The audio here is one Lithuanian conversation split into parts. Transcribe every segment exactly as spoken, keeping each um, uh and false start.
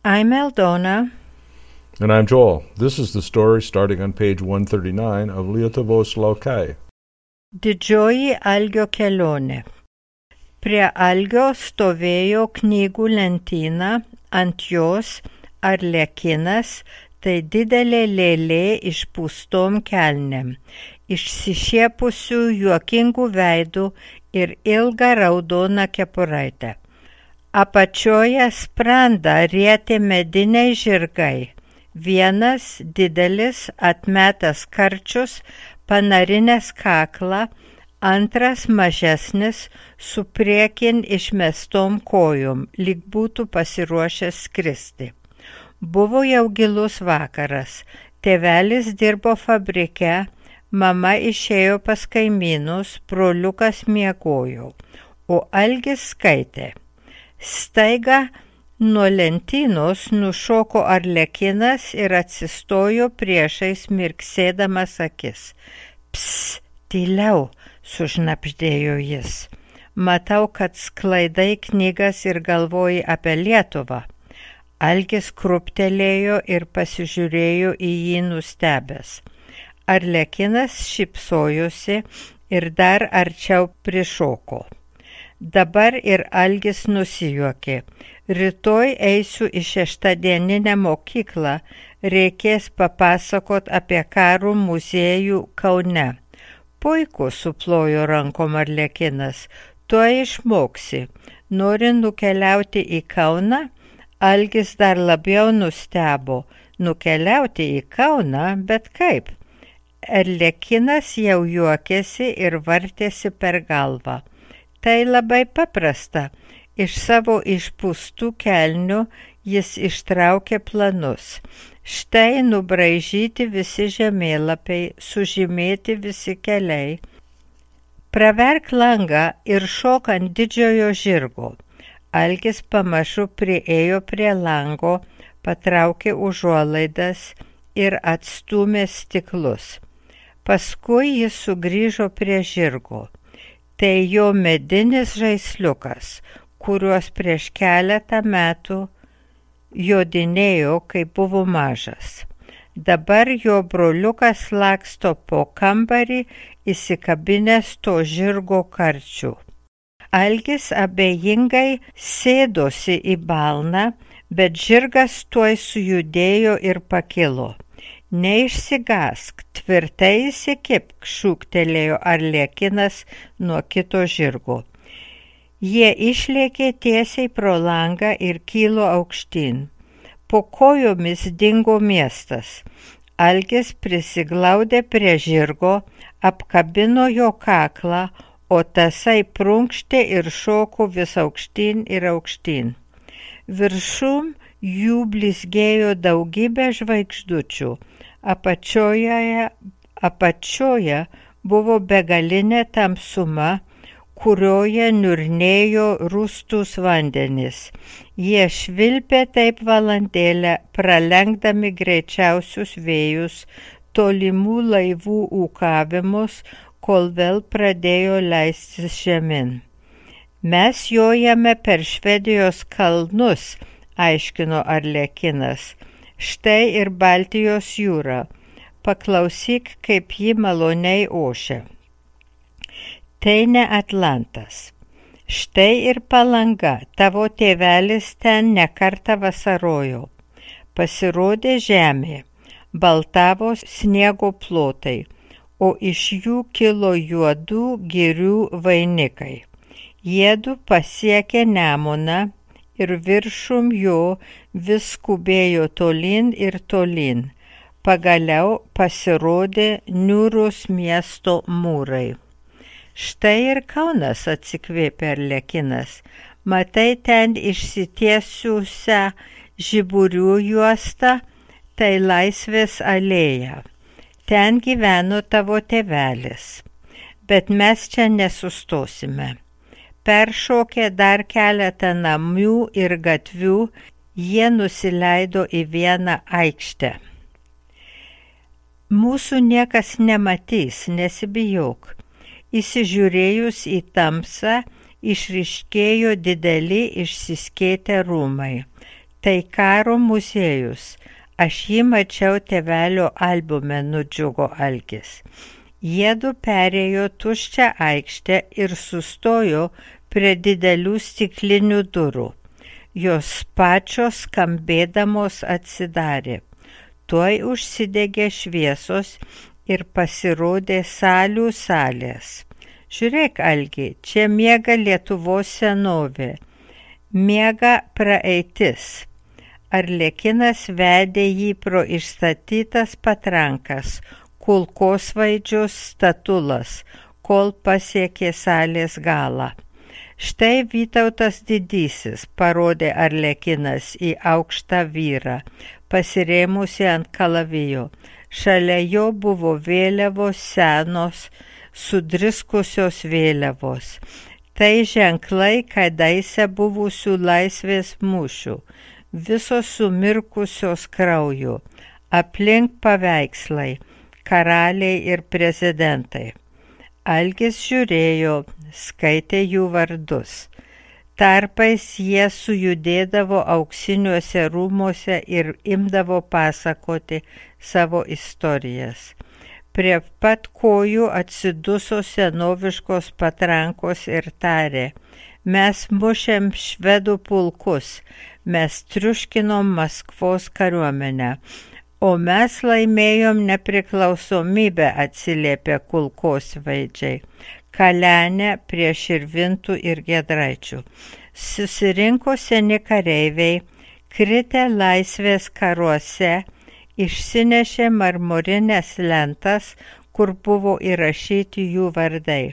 I'm Aldona. And I'm Joel. This is the story starting on page one thirty-nine of Lietuvos laukai. Didžioji Algio kelionė. Prie Algio stovėjo knygų lentyna, ant jos arlekinas, tai didelė lėlė išpūstom kelnėm, išsišiepusių juokingų veidų ir ilgą raudoną kepuraitę. Apačioje sprandą rietė mediniai žirgai. Vienas didelis atmetęs karčius, panarinęs kaklą, antras mažesnis su priekin išmestom kojom, lyg būtų pasiruošęs skristi. Buvo jau gilus vakaras, tėvelis dirbo fabrike, mama išėjo pas kaimynus, broliukas miegojo, o Algis skaitė. Staiga nuo lentynos nušoko arlekinas ir atsistojo priešais mirksėdamas akis. Ps, tyliau, sušnabždėjo jis. Matau, kad sklaidai knygas ir galvoji apie Lietuvą. Algis krūptelėjo ir pasižiūrėjo į jį nustebęs. Arlekinas šypsojosi ir dar arčiau prišoko. Dabar ir Algis nusijuokė. Rytoj eisiu į šeštadieninę mokyklą, reikės papasakot apie Karo muziejų Kaune. Puiku, suplojo rankom arlekinas, tuoj išmoksi. Nori nukeliauti į Kauną? Algis dar labiau nustebo. Nukeliauti į Kauną, bet kaip? Arlekinas jau juokėsi ir vartėsi per galvą. Tai labai paprasta. Iš savo išpūstų kelnių jis ištraukė planus. Štai nubraižyti visi žemėlapiai, sužymėti visi keliai. Praverk langą ir šok ant didžiojo žirgo. Algis pamažu priėjo prie lango, patraukė užuolaidas ir atstūmė stiklus. Paskui jis sugrįžo prie žirgo. Tai jo medinis žaisliukas, kuriuos prieš keletą metų jodinėjo, kai buvo mažas. Dabar jo broliukas laksto po kambarį, įsikabinęs to žirgo karčių. Algis abejingai sėdosi į balną, bet žirgas tuoj sujudėjo ir pakilo. Neišsigąsk, tvirtai įsikibk, šūktelėjo arlekinas nuo kito žirgo. Jie išlėkė tiesiai pro langą ir kilo aukštyn. Po kojomis dingo miestas. Algis prisiglaudė prie žirgo, apkabino jo kaklą, o tasai prunkštė ir šoko vis aukštyn ir aukštyn. Viršum jų blizgėjo daugybė žvaigždučių. Apačioje, apačioje buvo begalinė tamsuma, kurioje niurnėjo rūstūs vandenys. Jie švilpė taip valandėlę, pralenkdami greičiausius vėjus, tolimų laivų ūkavimus, kol vėl pradėjo leistis žemyn. Mes jojame per Švedijos kalnus, aiškino arlekinas. Štai ir Baltijos jūra. Paklausyk, kaip ji maloniai ošia. Tai ne Atlantas. Štai ir Palanga, tavo tėvelis ten nekartą vasarojo. Pasirodė žemė, baltavo sniego plotai, o iš jų kilo juodų girių vainikai. Jiedu pasiekė Nemuną ir viršum jo vis skubėjo tolyn ir tolyn. Pagaliau pasirodė niūrūs miesto mūrai. Štai ir Kaunas, atsikvėpė arlekinas. Matai ten išsitiesusią žiburių juostą, tai Laisvės alėja. Ten gyveno tavo tėvelis. Bet mes čia nesustosime. Peršokę dar keletą namų ir gatvių, jie nusileido į vieną aikštę. Mūsų niekas nematys, nesibijok. Įsižiūrėjus į tamsą, išryškėjo dideli išsiskėtę rūmai. Tai karo muziejus. Aš jį mačiau tėvelio albume, nudžiugo Algis. Jiedu perėjo tuščią aikštę ir sustojo prie didelių stiklinių durų. Jos pačios skambėdamos atsidarė. Tuoj užsidegė šviesos ir pasirodė salių salės. Žiūrėk, Algi, čia miega Lietuvos senovė. Miega praeitis. Arlekinas vedė jį pro išstatytas patrankas, kulkosvaidžius statulas, kol pasiekė salės galą. Štai Vytautas didysis, parodė Arlekinas į aukštą vyrą, pasirėmusi ant kalavijo. Šalia jo buvo vėliavos senos, sudriskusios vėliavos. Tai ženklai kadaise buvusių laisvės mūšių, visos sumirkusios krauju, aplink paveikslai, karaliai ir prezidentai. Algis žiūrėjo, skaitė jų vardus. Tarpais jie sujudėdavo auksiniuose rūmuose ir imdavo pasakoti savo istorijas. Prie pat kojų atsiduso senoviškos patrankos ir tarė: mes mušėm švedų pulkus, mes triuškinom Maskvos kariuomenę, o mes laimėjom nepriklausomybę, atsiliepė kulkosvaidžiai. Kalenė prie Širvintų ir Giedraičių. Susirinko seni kareiviai, kritę laisvės karuose, išsinešė marmurinės lentas, kur buvo įrašyti jų vardai.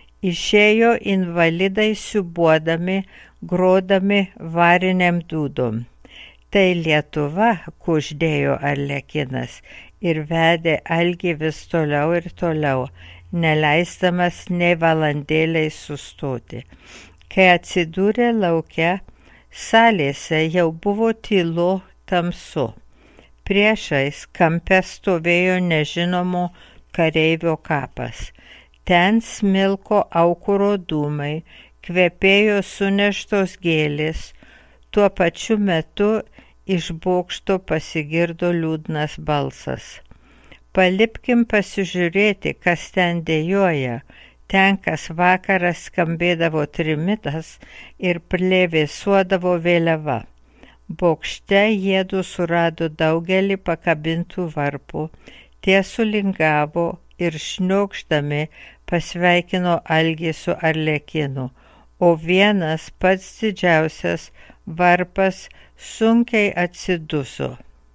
Išėjo invalidai siūbuodami, grodami variniam dūdom. Tai Lietuva, kuždėjo Arlekinas ir vedė Algį vis toliau ir toliau, neleisdamas nei valandėliai sustoti. Kai atsidūrė lauke, salėse jau buvo tylu, tamsu. Priešais kampe stovėjo nežinomo kareivio kapas. Ten smilko aukuro dūmai, kvepėjo suneštos gėlės, tuo pačiu metu iš bokšto pasigirdo liūdnas balsas. Palipkim pasižiūrėti, kas ten dejuoja. Ten kas vakaras skambėdavo trimitas ir plevėsuodavo vėliava. Bokšte jiedu surado daugelį pakabintų varpų, tie sulingavo ir šniokšdami pasveikino Algį su Arlekinu, o vienas pats didžiausias varpas sunkiai atsiduso.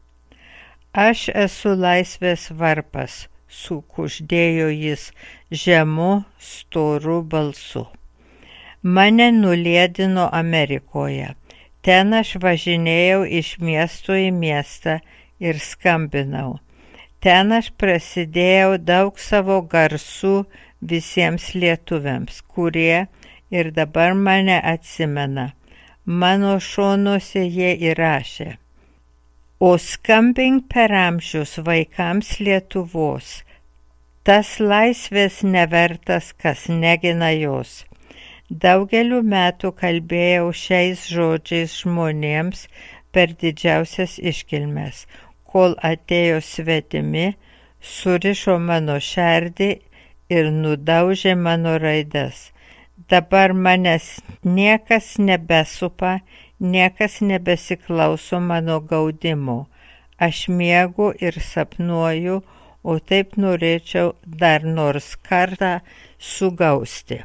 Aš esu laisvės varpas, sukuždėjo jis žemu, storu balsu. Mane nuliedino Amerikoje. Ten aš važinėjau iš miesto į miestą ir skambinau. Ten aš prasidėjau daug savo garsų visiems lietuviams, kurie ir dabar mane atsimena. Mano šonuose jie įrašė. O skambink per amžius vaikams Lietuvos, tas laisvės nevertas, kas negina jos. Daugelių metų kalbėjau šiais žodžiais žmonėms per didžiausias iškilmes, kol atėjo svetimi, surišo mano šerdį ir nudaužė mano raidas. Dabar manęs niekas nebesupa, niekas nebesiklauso mano gaudimo. Aš miegu ir sapnuoju, o taip norėčiau dar nors kartą sugausti.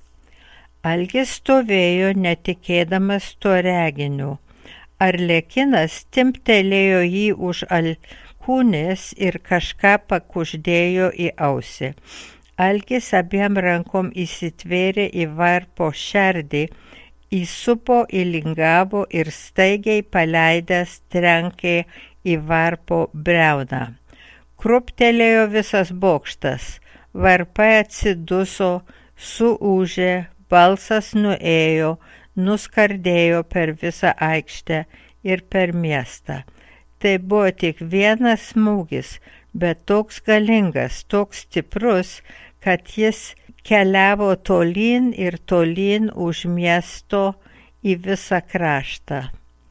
Algis stovėjo netikėdamas to reginiu. Arlekinas timptelėjo jį už alkūnės ir kažką pakuždėjo į ausį. Algis abiem rankom įsitvėrė į varpo šerdį, įsupo, įlingavo ir staigiai paleidęs trenkė į varpo briauną. Kruptelėjo visas bokštas, varpai atsiduso, suūžė, balsas nuėjo, nuskardėjo per visą aikštę ir per miestą. Tai buvo tik vienas smūgis, bet toks galingas, toks stiprus, kad jis keliavo tolyn ir tolyn už miesto į visą kraštą.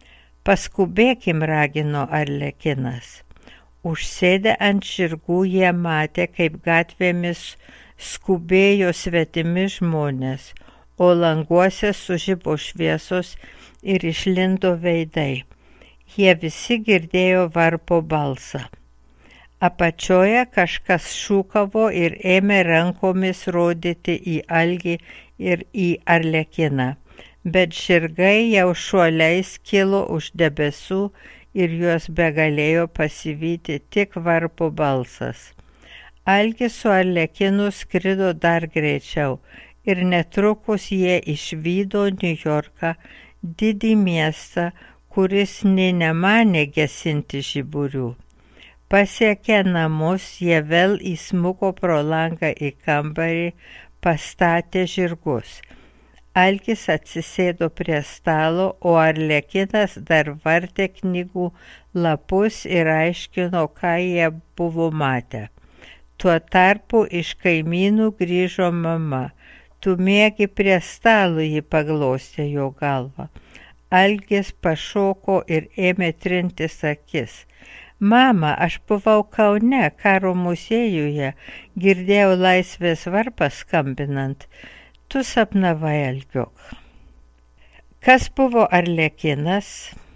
Paskubėkim, ragino Arlekinas. Užsėdę ant žirgų jie matė, kaip gatvėmis skubėjo svetimi žmonės, o languose sužibo šviesos ir išlindo veidai. Jie visi girdėjo varpo balsą. Apačioje kažkas šūkavo ir ėmė rankomis rodyti į Algį ir į Arlekiną, bet žirgai jau šuoliais kilo už debesų ir juos begalėjo pasivyti tik varpo balsas. Algis su Arlekinu skrido dar greičiau ir netrukus jie išvydo Niujorką, didį miestą, kuris nė nemanė gesinti žiburių. Pasiekę namus, jie vėl įsmuko pro langą į kambarį, pastatė žirgus. Algis atsisėdo prie stalo, o Arlekinas dar vartė knygų lapus ir aiškino, ką jie buvo matę. Tuo tarpu iš kaimynų grįžo mama. Tu miegi prie stalo, ji paglostė jo galvą. Algis pašoko ir ėmė trintis akis. Mama, aš buvau Kaune, karo muziejuje, girdėjau laisvės varpą skambinant. Tu sapnavai, Algiuk. Kas buvo Arlekinas?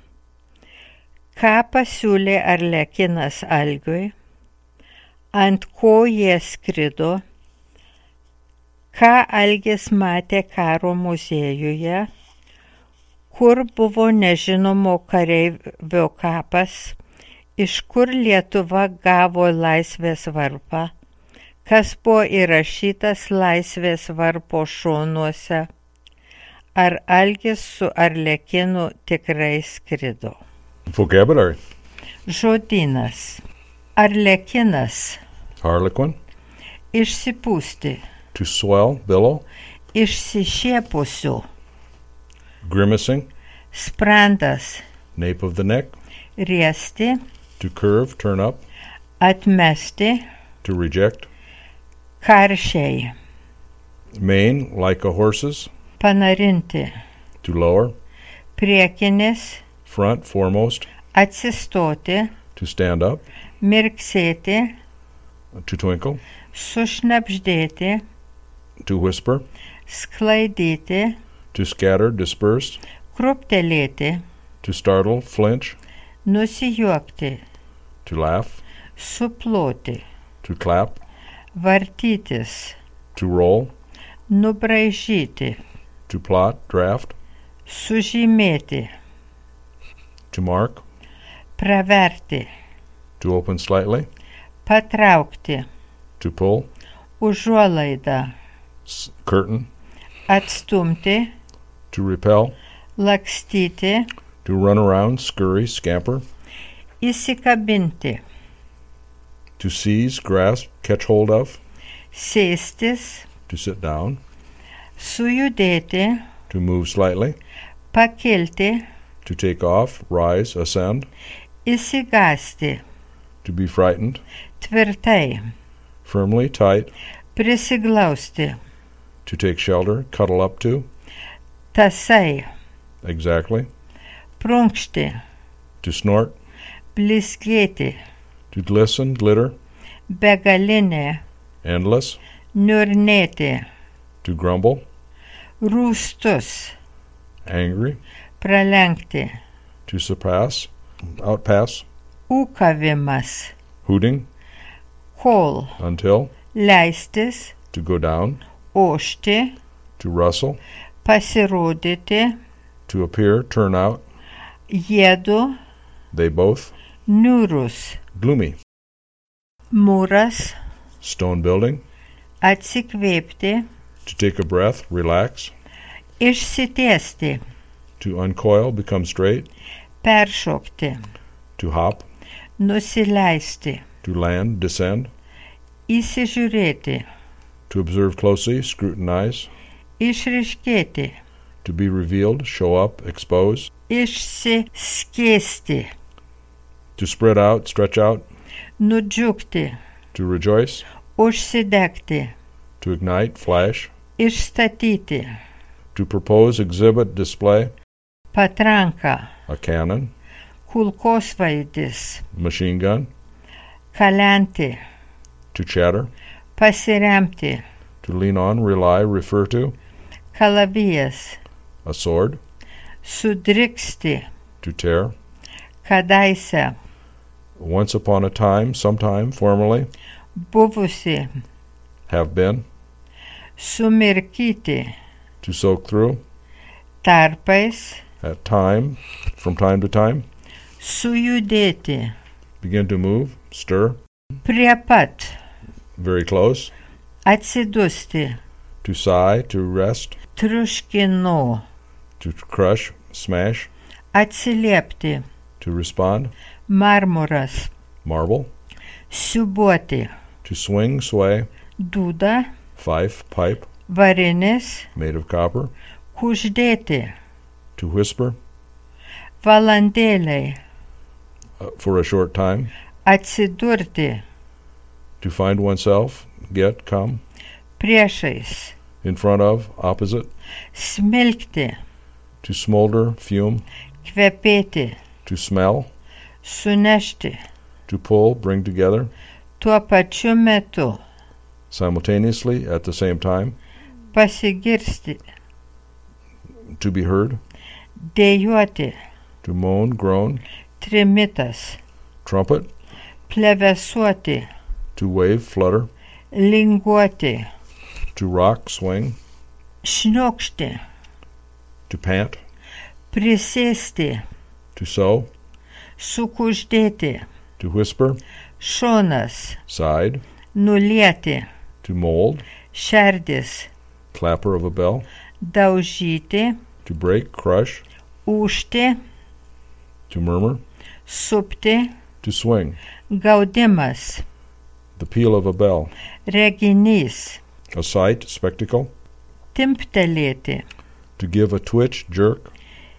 Ką pasiūlė Arlekinas Algiui? Ant ko jie skrido? Ką Algis matė karo muziejuje? Kur buvo nežinomo kareivio kapas? Iš kur Lietuva gavo laisvės varpą? Kas buvo įrašytas laisvės varpo šonuose? Ar Algis su Arlekinu tikrai skrido? Vocabulary. Žodynas. Arlekinas. Harlequin. Išsipūsti. To swell, billow. Išsišiepusiu. Grimacing. Sprandas. Nape of the neck. Riesti. To curve, turn up. Atmesti. To reject. Karšiai. Mane, like a horse's. Panarinti. To lower. Priekinis. Front, foremost. Atsistoti. To stand up. Mirksėti. To twinkle. Sušnabždėti. To whisper. Sklaidyti. To scatter, disperse. Kruptelėti. To startle, flinch. Nusijuokti. To laugh. Suploti. To clap. Vartytis. To roll. Nubraižyti. To plot, draft. Sužymėti. To mark. Praverti. To open slightly. Patraukti. To pull. Užuolaida. S- curtain. Atstumti. To repel. Lakstyti. To run around, scurry, scamper. Įsikabinti. To seize, grasp, catch hold of. Sėstis. To sit down. Sujudėti. To move slightly. Pakilti. To take off, rise, ascend. Įsigąsti. To be frightened. Tvirtai. Firmly, tight. Prisiglausti. To take shelter, cuddle up to. Tasai. Exactly. Prunkšti. To snort. Blizgėti. To glisten, glitter. Begalinė. Endless. Niurnėti. To grumble. Rūstus. Angry. Pralenkti. To surpass. Outpass. Ūkavimas. Hooting. Kol. Until. Leistis. To go down. Ošti. To rustle. Pasirodyti. To appear, turn out. Jiedu. They both. Niūrus. Gloomy. Mūras. Stone building. Atsikvėpti. To take a breath, relax. Išsitiesti. To uncoil, become straight. Peršokti. To hop. Nusileisti. To land, descend. Įsižiūrėti. To observe closely, scrutinize. Išryškėti. To be revealed, show up, expose. Išsiskėsti. To spread out, stretch out. Nudžiugti. To rejoice. Užsidegti. To ignite, flash. Išstatyti. To propose, exhibit, display. Patranka. A cannon. kulkosvaidis, machine gun, kalenti, to chatter, pasiremti, to lean on, rely, refer to, kalavijas, a sword, sudriksti, to tear, kadaise, once upon a time, sometime, formerly, buvusi, have been, sumirkyti, to soak through, tarpais, at time, from time to time, sujudėti, begin to move, stir, prie pat, very close, atsidusti, to sigh, to rest, triuškinu, to crush, smash, atsiliepti, to respond, marmuras, marble, siūbuoti, to swing, sway, dūda, fife, pipe, varinis, made of copper, kuždėti, to whisper, valandėliai, uh, for a short time, atsidurti, to find oneself, get, come, priešais, in front of, opposite, smilkti, to smolder, fume, kvepėti, to smell, sunešti, to pull, bring together, tuo pačiu metu, simultaneously, at the same time, pasigirsti, to be heard, dejuoti, to moan, groan, trimitas, trumpet, plevesuoti, to wave, flutter, linguoti, to rock, swing, šniokšti, to pant, prisėsti, to sew, sukuždėti, to whisper, šonas, side, nulieti, to mold, šerdis, clapper of a bell, daužyti, to break, crush, ūžti, to murmur, supti, to swing, gaudimas, the peal of a bell, reginys, a sight, spectacle, timptelėti, to give a twitch, jerk,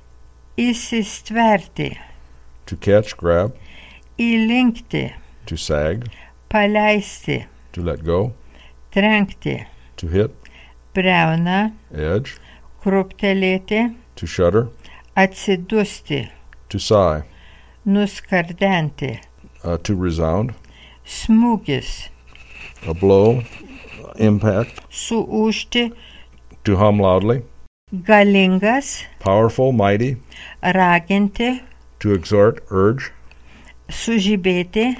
įsistverti, to catch, grab, įlinkti, to sag, paleisti, to let go, trenkti, to hit, briauna, edge, krūptelėti, to shudder, atsidusti, to sigh, nuskardenti, uh, to resound, smūgis, a blow, impact, suūžti, to hum loudly, galingas, powerful, mighty, raginti, to exhort, urge, sužibėti,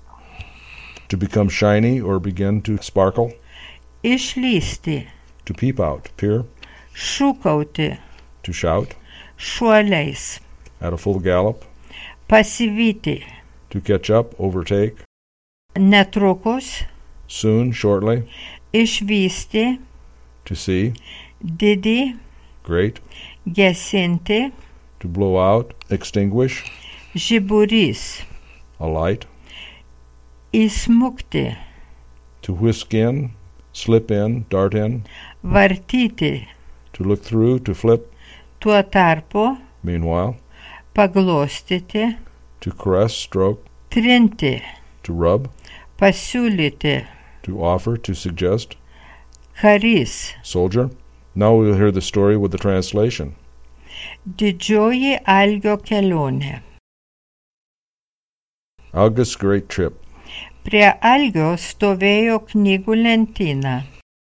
to become shiny or begin to sparkle, išlysti, to peep out, peer, šūkauti, to shout, šuoliais, at a full gallop, pasivyti, to catch up, overtake, netrukus, soon, shortly, išvysti, to see, didį, great, gesinti, to blow out, extinguish, žiburys, a light, įsmukti, to whisk in, slip in, dart in, vartyti, to look through, to flip, tuo tarpu, meanwhile, paglostyti, to caress, stroke, trinti, to rub, pasiūlyti, to offer, to suggest, karys, soldier. Now we will hear the story with the translation. didžioji Algio kelionė. Alga's great trip. Prie Algio stovėjo knygų lentyna.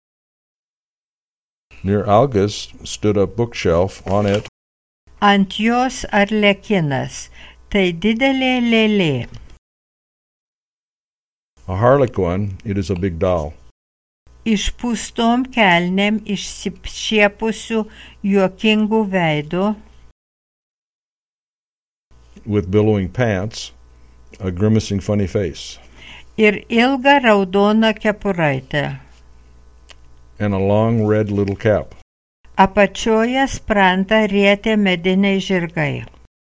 Near Alga's stood a bookshelf. On it, Ant jos arlekinas, tai didelė lėlė. a harlequin, it is a big doll. Išpūstom kelnėm išsišiepusių juokingų veidų, With billowing pants, a grimacing funny face, ir ilgą raudoną kepuraitę. and a long red little cap. Apačioje sprantą rietė mediniai žirgai.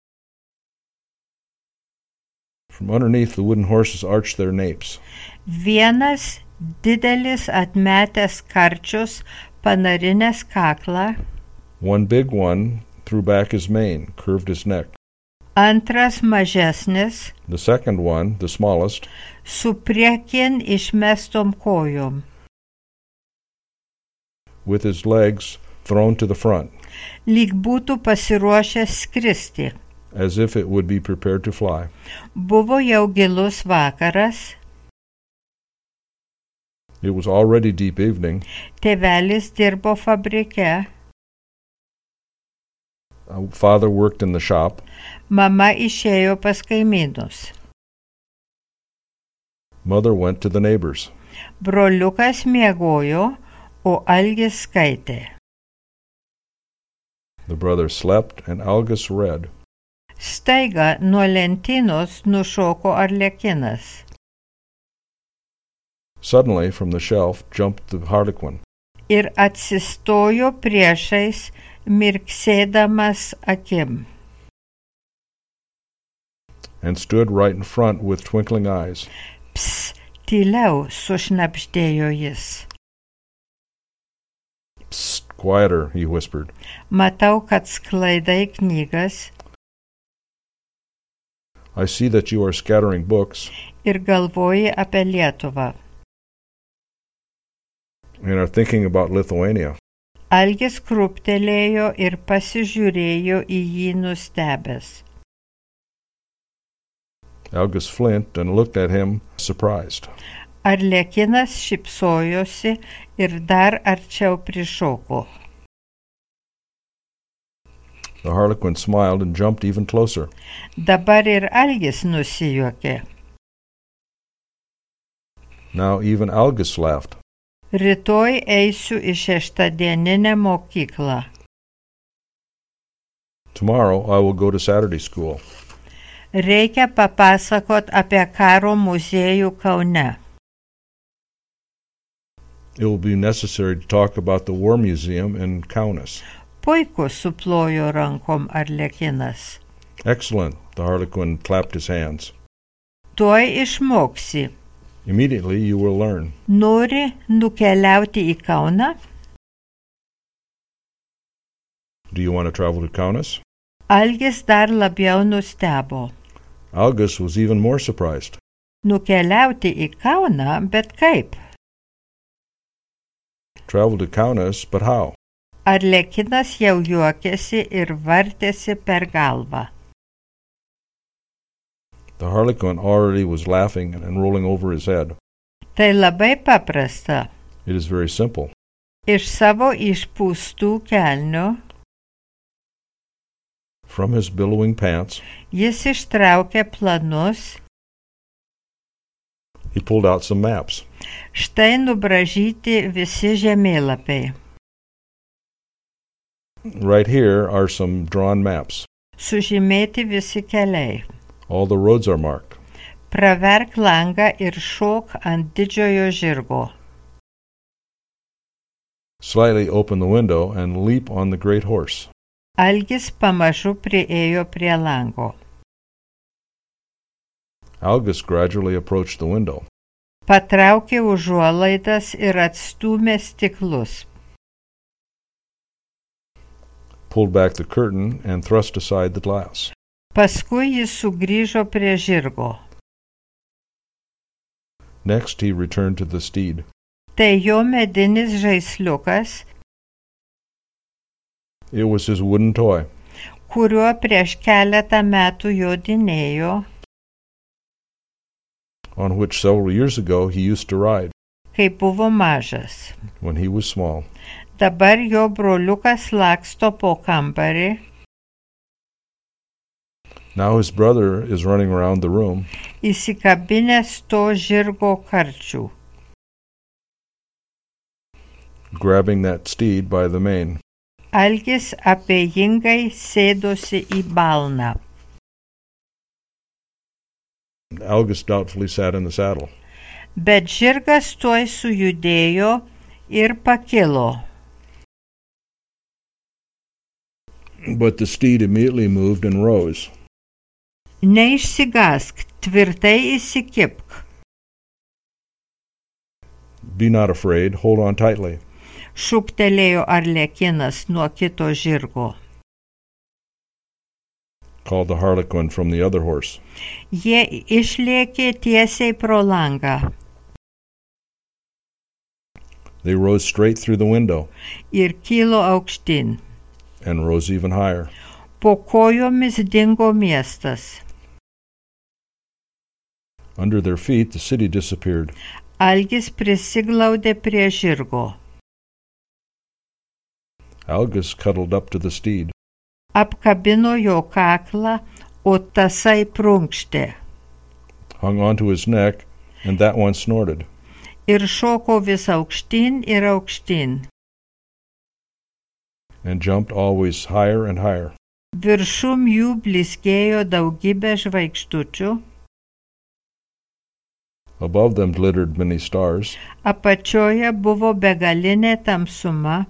From underneath, the wooden horses arched their napes. Vienas didelis atmetęs karčius panarinęs kaklą, One big one threw back his mane, curved his neck. antras mažesnis, The second one, the smallest, su priekin išmestom kojom, with his legs thrown to the front, lyg būtų pasiruošęs skristi. as if it would be prepared to fly. Buvo jau gilus vakaras. It was already deep evening. Tėvelis dirbo fabrike. Uh, Father worked in the shop. Mama išėjo pas kaimynus. Mother went to the neighbors. Broliukas miegojo, o Algis skaitė. The brother slept and Algis read. Staiga nuo lentynos nušoko Arlekinas. Suddenly, from the shelf, jumped the harlequin. Ir atsistojo priešais, mirksėdamas akim. And stood right in front with twinkling eyes. Ps, tyliau, sušnabždėjo jis. Psst, quieter, he whispered. Matau, kad sklaidai knygas. I see that you are scattering books. Ir galvoji apie Lietuvą. And are thinking about Lithuania. Algis krūptelėjo ir pasižiūrėjo į jį nustebęs. Algis flinched and looked at him, surprised. Arlekinas šypsojosi ir dar arčiau prišoko. The harlequin smiled and jumped even closer. Dabar ir Algis nusijuokė. Now even Algis laughed. Rytoj eisiu į šeštadieninę mokyklą. Tomorrow I will go to Saturday school. Reikia papasakot apie karo muziejų Kaune. It will be necessary to talk about the War Museum in Kaunas. Puiku, suplojo rankom Arlekinas. Excellent, the harlequin clapped his hands. Tuoj išmoksi. Immediately you will learn. Nori nukeliauti į Kauną? Do you want to travel to Kaunas? Algis dar labiau nustebo. Algis was even more surprised. Nukeliauti į Kauną, bet kaip? Travel to Kaunas, but how? Arlekinas jau juokėsi ir vartėsi per galvą. The harlequin already was laughing and rolling over his head. Tai labai paprasta. It is very simple. Iš savo išpūstų kelnių From his billowing pants, jis ištraukė planus. he pulled out some maps. Štai nubražyti visi žemėlapiai. Right here are some drawn maps. Sužymėti visi keliai. All the roads are marked. Praverk langą ir šok ant didžiojo žirgo. Slightly open the window and leap on the great horse. Algis pamažu priėjo prie lango. Algis gradually approached the window. Patraukė užuolaidas ir atstūmė stiklus. Pulled back the curtain and thrust aside the glass. Paskui jis sugrįžo prie žirgo. Next he returned to the steed. Tai jo medinis žaisliukas, It was his wooden toy, kuriuo prieš keletą metų jodinėjo, on which several years ago he used to ride kai buvo mažas. when he was small. Dabar jo broliukas laksto po kambarį. Now his brother is running around the room, Įsikabinęs to žirgo karčių. grabbing that steed by the mane. Algis abejingai sėdosi į balną. Algis doubtfully sat in the saddle. Bet žirgas tuoj sujudėjo ir pakilo. But the steed immediately moved and rose. Neišsigąsk, tvirtai įsikibk. Be not afraid, hold on tightly. Šūktelėjo Arlekinas nuo kito žirgo. Called the harlequin from the other horse. Jie išlėkė tiesiai pro langą They rose straight through the window ir kilo aukštyn. and rose even higher. Po kojomis dingo miestas. Under their feet, the city disappeared. Algis prisiglaudė prie žirgo. Algis cuddled up to the steed. Apkabino jo kaklą, o tasai prunkštė. Hung onto his neck, and that one snorted. Ir šoko vis aukštyn ir aukštyn. And jumped always higher and higher. Viršum jų blizgėjo daugybė žvaigždučių. Above them glittered many stars. Apačioje buvo begalinė tamsuma,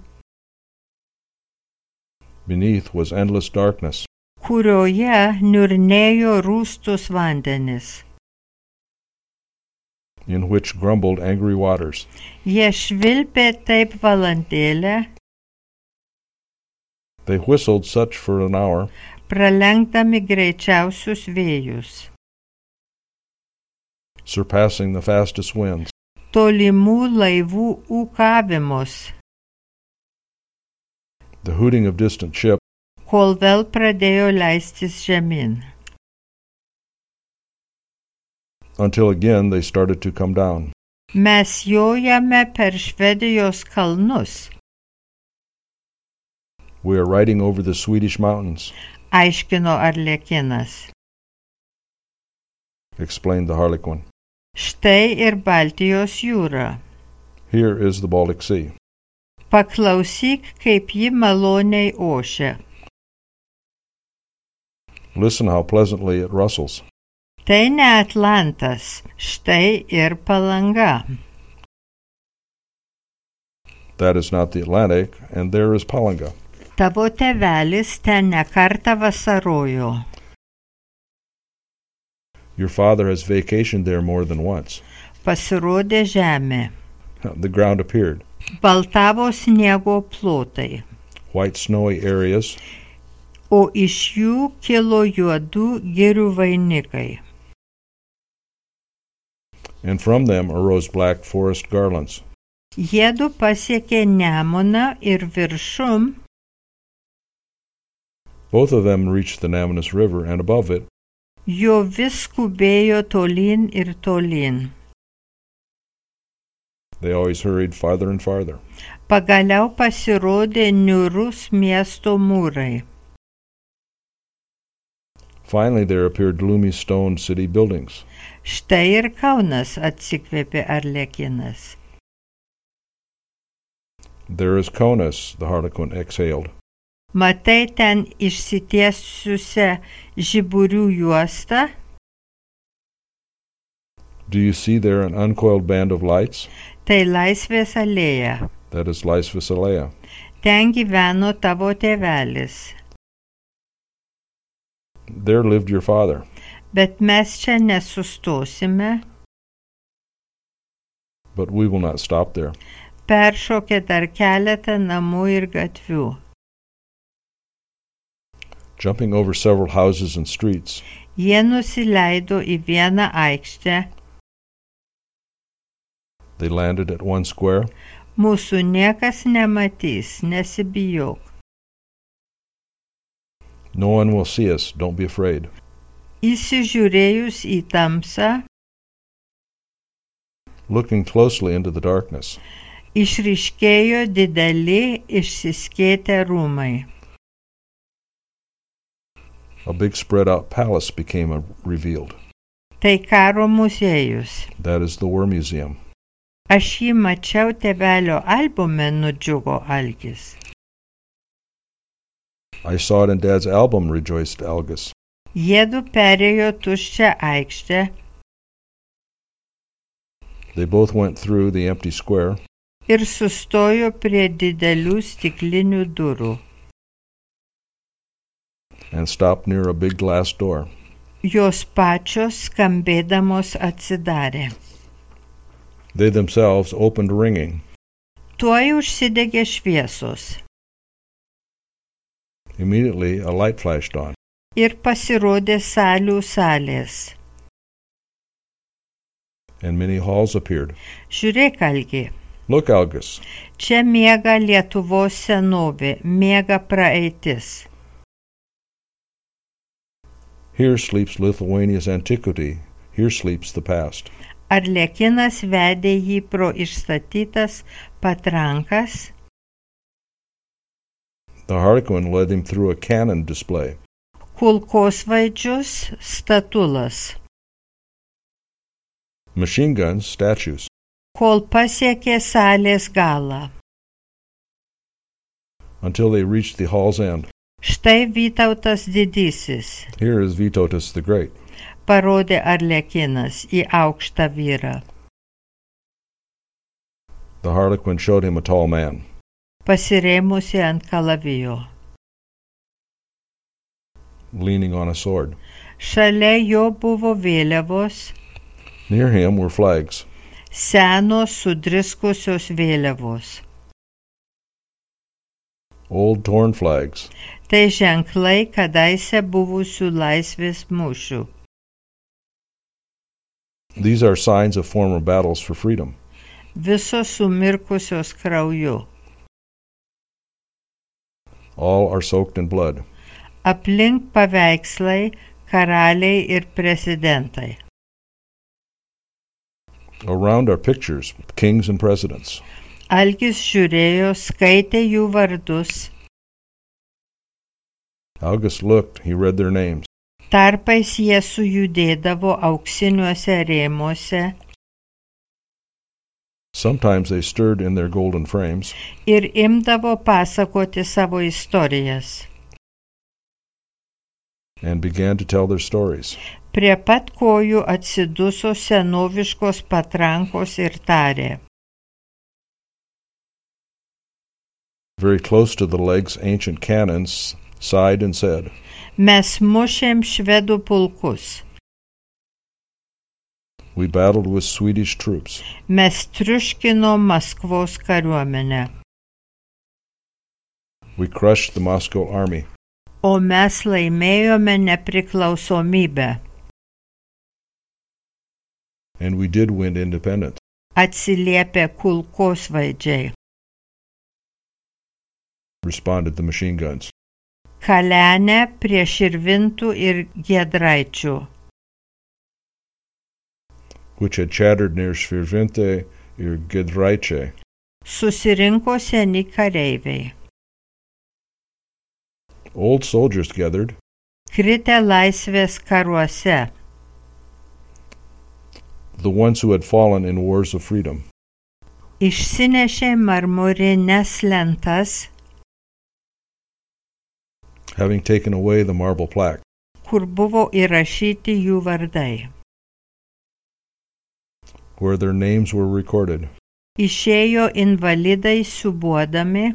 Beneath was endless darkness. kurioje niurnėjo rūstus vandenis. In which grumbled angry waters. Jie švilpė taip valandėlę, They whistled such for an hour, pralenkdami greičiausius vėjus. surpassing the fastest winds. Tolimų laivų ūkavimus, The hooting of distant ship, kol vėl pradėjo leistis žemyn. until again they started to come down. Mes jojame per Švedijos kalnus, We are riding over the Swedish mountains, aiškino Arlekinas. explained the Harlequin. Štai ir Baltijos jūra. Here is the Baltic Sea. Paklausyk, kaip ji maloniai ošia. Listen how pleasantly it rustles. Tai ne Atlantas, štai ir Palanga. That is not the Atlantic, and there is Palanga. Tavo tėvelis ten ne kartą vasarojo. Your father has vacationed there more than once. Pasirodė žemė. The ground appeared. Baltavo sniego plotai, White snowy areas, o iš jų kilo juodų girių vainikai. and from them arose black forest garlands. Jiedu pasiekė Nemuną ir viršum Both of them reached the Nemunas River, and above it, jo vis skubėjo tolyn ir tolyn. they always hurried farther and farther. Pagaliau pasirodė niūrus miesto mūrai. Finally there appeared gloomy stone city buildings. Štai ir Kaunas, atsikvėpė Arlekinas. There is Kaunas, the Harlequin exhaled. Matai ten išsitiesusią žiburių juostą? Do you see there an uncoiled band of lights? Tai Laisvės alėja. That is Laisvės alėja. Ten gyveno tavo tėvelis. There lived your father. Bet mes čia nesustosime. But we will not stop there. Peršokė dar keletą namų ir gatvių. Jumping over several houses and streets, Jie nusileido į vieną aikštę. they landed at one square. Mūsų niekas nematys, nesibijok. No one will see us, don't be afraid. Įsižiūrėjus į tamsą, Looking closely into the darkness, išryškėjo dideli išsiskėtę rūmai. a big spread-out palace became uh, revealed. Tai karo muziejus. That is the War Museum. Aš jį mačiau tėvelio albume, nudžiugo Algis. I saw it in Dad's album, rejoiced Algis. Jiedu perėjo tuščią aikštę They both went through the empty square ir sustojo prie didelių stiklinių durų. and stopped near a big glass door. Jos pačios skambėdamos atsidarė. They themselves opened ringing. Tuoj užsidegė šviesos Immediately a light flashed on. ir pasirodė salių salės. And many halls appeared. Žiūrėk, Algi, Look, Algis, čia miega Lietuvos senovė, miega praeitis. Here sleeps Lithuania's antiquity. Here sleeps the past. Arlekinas vedė jį pro išstatytas patrankas. The Harlequin led him through a cannon display. Kulkosvaidžius, statulas. Machine guns, statues. Kol pasiekė salės galą. Until they reached the hall's end. Štai Vytautas didysis. Here is Vytautas the Great. Parodė Arlekinas į aukštą vyrą. The Harlequin showed him a tall man. Pasirėmusi ant kalavijo. Leaning on a sword. Šalia jo buvo vėliavos. Near him were flags. Senos sudriskusios vėliavos. Old torn flags. Tai ženklai kadaise buvusių laisvės mūšių. These are signs of former battles for freedom. Visos sumirkusios krauju. All are soaked in blood. Aplink paveikslai, karaliai ir prezidentai. Around are pictures, kings and presidents. Algis žiūrėjo, skaitė jų vardus. August looked, he read their names. Tarpais jie sujudėdavo auksiniuose rėmuose. Sometimes they stirred in their golden frames. Ir imdavo pasakoti savo istorijas. And began to tell their stories. Prie pat kojų atsiduso senoviškos patrankos ir tarė. Very close to the legs, ancient cannons sighed and said, Mes mušėm švedų pulkus. We battled with Swedish troops. Mes triuškinom Maskvos kariuomenę. We crushed the Moscow army. O mes laimėjome nepriklausomybę. And we did win independence. Atsiliepė kulkosvaidžiai. Responded the machine guns. Kalenė prie širvintų ir giedraičių. Which had chattered near Širvinte ir Giedraičiai. Susirinko seni kareiviai. Old soldiers gathered. Kritę laisvės karuose. The ones who had fallen in wars of freedom. Išsinešė marmurines lentas, Having taken away the marble plaque. kur buvo įrašyti jų vardai. Where their names were recorded. Išėjo invalidai siūbuodami,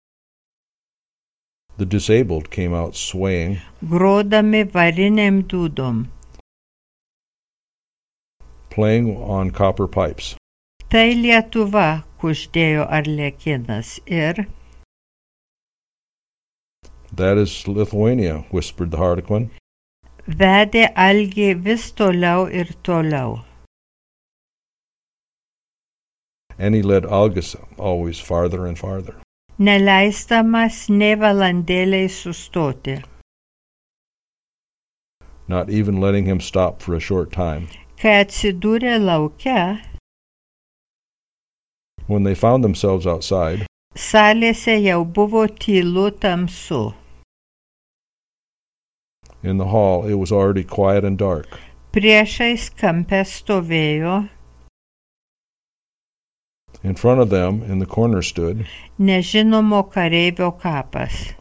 The disabled came out swaying. grodami varinėm dūdom. Playing on copper pipes. Tai Lietuva, kuždėjo Arlekinas ir That is Lithuania, whispered the Harlequin. vedė Algį vis toliau ir toliau. And he led August always farther and farther. Neleisdamas nė valandėliai sustoti. Not even letting him stop for a short time. Kai atsidūrė lauke, When they found themselves outside, salėse jau buvo tylu tamsu. in the hall, it was already quiet and dark. Priešais kampe stovėjo, In front of them, in the corner stood, nežinomo kareivio kapas.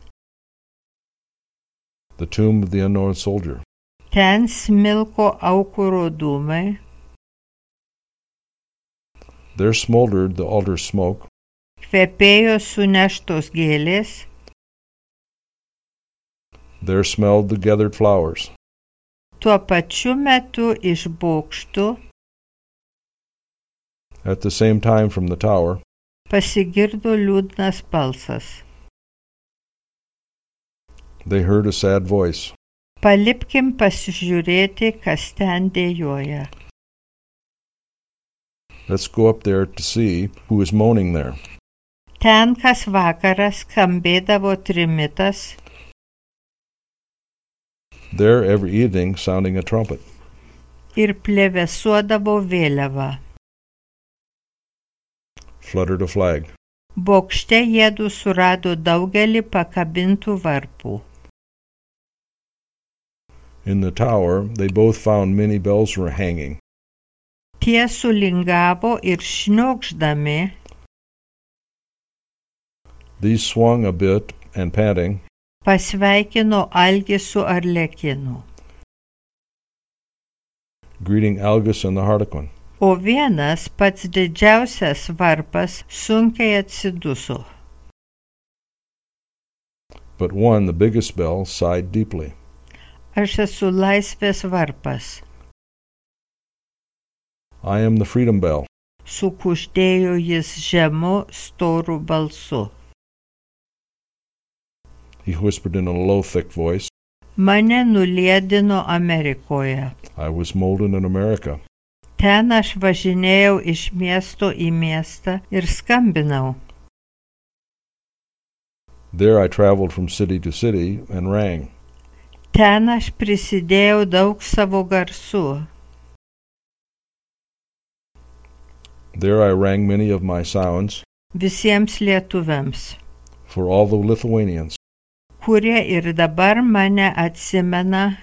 the tomb of the unknown soldier. Ten smilko aukuro dūmai, There smoldered the altar's smoke. kvepėjo suneštos gėlės, There smelled the gathered flowers. tuo pačiu metu iš bokštų At the same time from the tower, pasigirdo liūdnas balsas. they heard a sad voice. Palipkim pasižiūrėti, kas ten dėjoja. Let's go up there to see who is moaning there. Ten kas vakaras skambėdavo trimitas, there every evening sounding a trumpet. Ir plevėsuodavo vėliava. Fluttered a flag. Bokšte jiedu surado daugelį pakabintų varpų. In the tower, they both found many bells were hanging. Tie sulingavo ir šniokšdami. These swung a bit and panting. Pasveikino Algį su Arlekinu. Greeting Algis and the Harlequin. O vienas, pats didžiausias varpas, sunkiai atsiduso. But one, the biggest bell, sighed deeply. Aš esu laisvės varpas. I am the freedom bell. Sukuždėjo jis žemu, storu balsu. He whispered in a low, thick voice. Mane nuliedino Amerikoje. I was molded in America. Ten aš važinėjau iš miesto į miestą ir skambinau. There I traveled from city to city and rang. Ten aš prisidėjau daug savo garsų. There I rang many of my sounds. Visiems lietuviams, For all the Lithuanians. kurie ir dabar mane atsimena,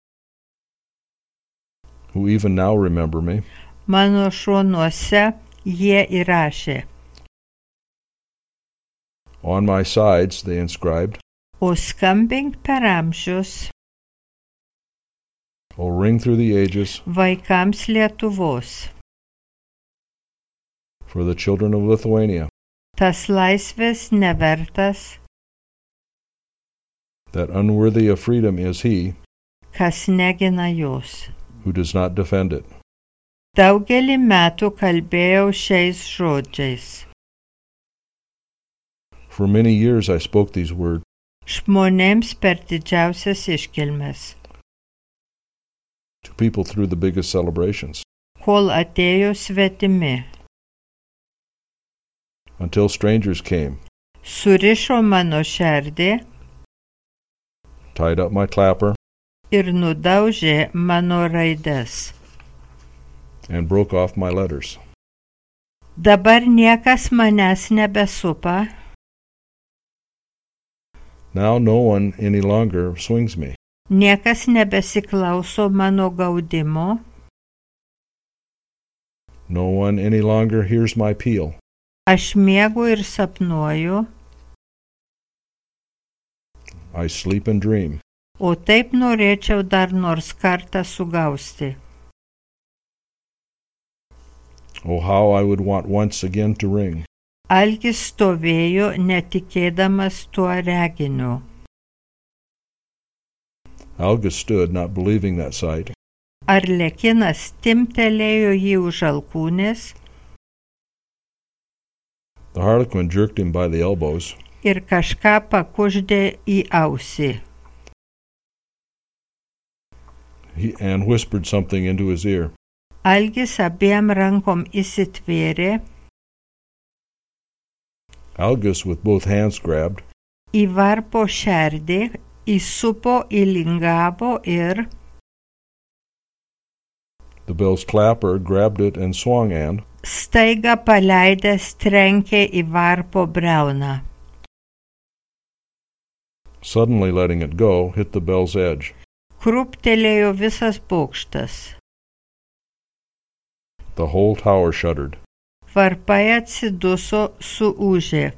Who even now remember me. mano šonuose jie įrašė. On my sides they inscribed. O skambink per amžius O ring through the ages. vaikams Lietuvos. For the children of Lithuania. Tas laisvės nevertas, That unworthy of freedom is he kas negina jos. who does not defend it. Daugelį metų kalbėjau šiais žodžiais. For many years I spoke these words. Žmonėms per didžiausias iškilmes, To people through the biggest celebrations. kol atėjo svetimi. Until strangers came. Surišo mano šerdį Tied up my clapper. ir nudaužė mano raides. And broke off my letters. Dabar niekas manęs nebesupa, Now no one any longer swings me. niekas nebesiklauso mano gaudimo, No one any longer hears my peal. aš miegu ir sapnuoju, I sleep and dream. o taip norėčiau dar nors kartą sugausti. Oh, how I would want once again to ring. Algis stovėjo netikėdamas tuo reginiu. Algis stood, not believing that sight. Arlekinas timtelėjo jį už alkūnės The Harlequin jerked him by the elbows. ir kažką pakuždė į ausį. He, and whispered something into his ear. Algis abiem rankom įsitvėrė, Algis with both hands grabbed. į varpo šerdį, įsupo, įlingavo ir The bell's clapper grabbed it and swung and, staiga paleidęs trenkė į varpo briauną. suddenly letting it go, hit the bell's edge. Krūptelėjo visas bokštas. The whole tower shuddered. Varpai atsiduso, suūžė.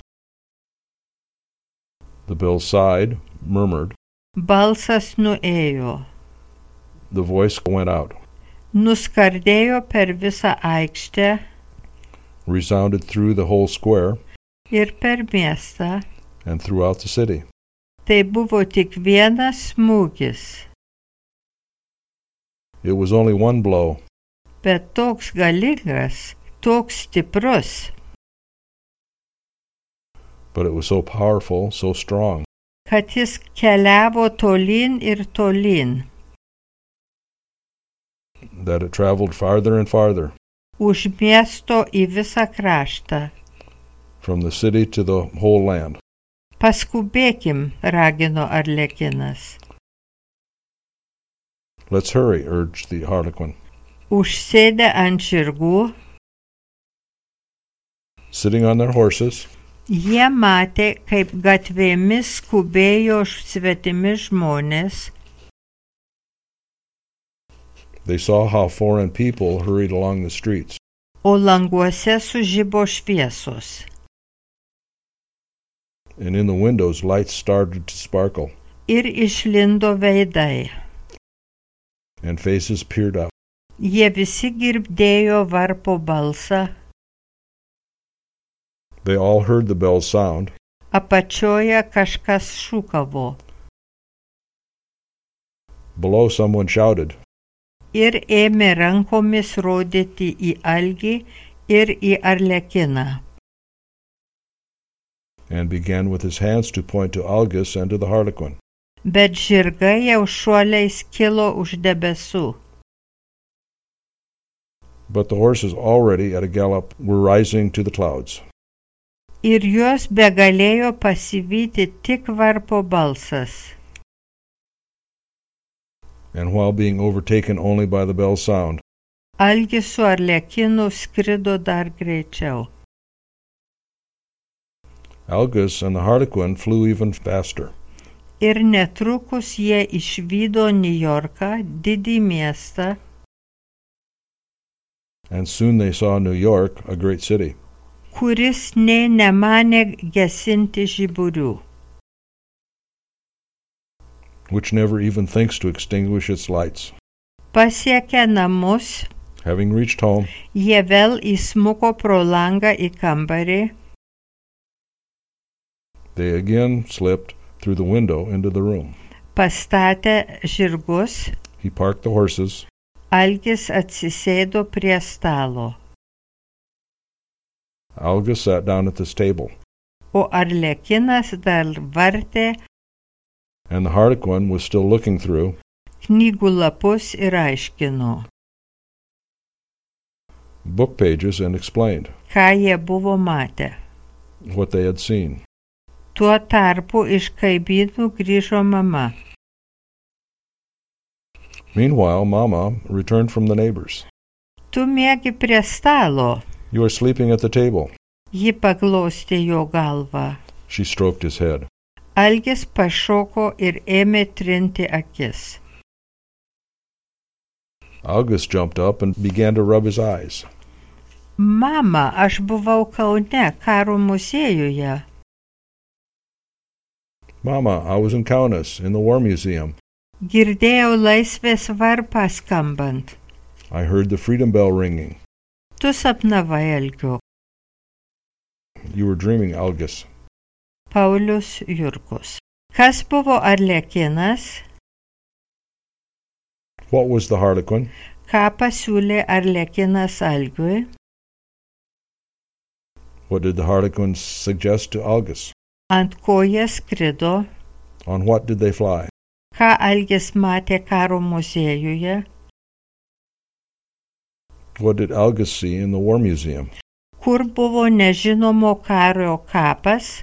The bell sighed, murmured. Balsas nuėjo. The voice went out, Nuskardėjo per visą aikštę resounded through the whole square ir per miestą. and throughout the city. Tai buvo tik vienas smūgis, It was only one blow, bet toks galingas, toks stiprus, but it was so powerful, so strong. kad jis keliavo tolyn ir tolyn, That it traveled farther and farther, už miesto į visą kraštą. from the city to the whole land. Paskubėkim, ragino Arlekinas. Let's hurry, urged the Harlequin. Užsėdę ant žirgų, Sitting on their horses, jie matė, kaip gatvėmis skubėjo svetimi žmonės, they saw how foreign people hurried along the streets, o languose sužibo šviesos. and in the windows lights started to sparkle, Ir išlindo veidai. and faces peered out. Jie visi girdėjo varpo balsą, They all heard the bell's sound, apačioje kažkas šūkavo. below someone shouted, Ir ėmė rankomis rodyti į algį ir į arlekiną. and began with his hands to point to Algis and to the Harlequin. Bet žirgai jau šuoliais kilo už debesų. But the horses already at a gallop were rising to the clouds. Ir juos begalėjo pasivyti tik varpo balsas. And while being overtaken only by the bell's sound, Algis su arlekinu skrido dar greičiau. Algis and the Harlequin flew even faster. Ir netrukus jie išvydo Niujorką, didį miestą, And soon they saw New York, a great city, kuris nė nemanė gesinti žiburių. which never even thinks to extinguish its lights. Pasiekę namus, Having reached home, jie vėl įsmuko pro langą į kambarį, they again slipped through the window into the room. pastatė žirgus, He parked the horses, Algis atsisėdo prie stalo, Algis sat down at this table, o arlekinas dar vartė and the Harlequin was still looking through knygų lapus ir aiškino, book pages and explained ką jie buvo matę. what they had seen. Tuo tarpu iš kaimynų grįžo mama. Meanwhile, Mama returned from the neighbors. Tu miegi prie stalo, You are sleeping at the table. ji paglostė jo galvą. She stroked his head. Algis pašoko ir ėmė trinti akis. Algis jumped up and began to rub his eyes. Mama, aš buvau Kaune, karo muziejuje. Mama, I was in Kaunas, in the War Museum. Girdėjau laisvės varpą skambant. I heard the freedom bell ringing. Tu sapnavai, Algiu. You were dreaming, Algis. Paulius Jurkus. Kas buvo arlekinas? What was the Harlequin? Ką pasiūlė arlekinas Algiui? What did the Harlequin suggest to Algis? Ant ko jie skrido? On what did they fly? Ką Algis matė karo muziejuje? What did Algis see in the War Museum? Kur buvo nežinomo kario kapas?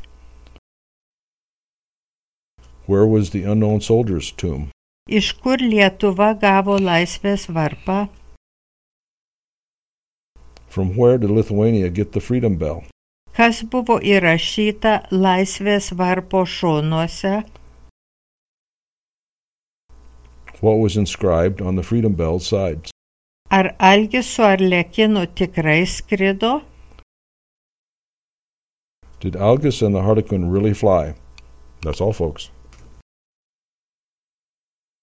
Where was the unknown soldier's tomb? Iš kur Lietuva gavo laisvės varpą? From where did Lithuania get the freedom bell? Kas buvo įrašyta laisvės varpo šonuose? What was inscribed on the freedom bell's sides? Ar Algis su arlekinu tikrai skrido? Did Algis and the Harlequin really fly? That's all, folks.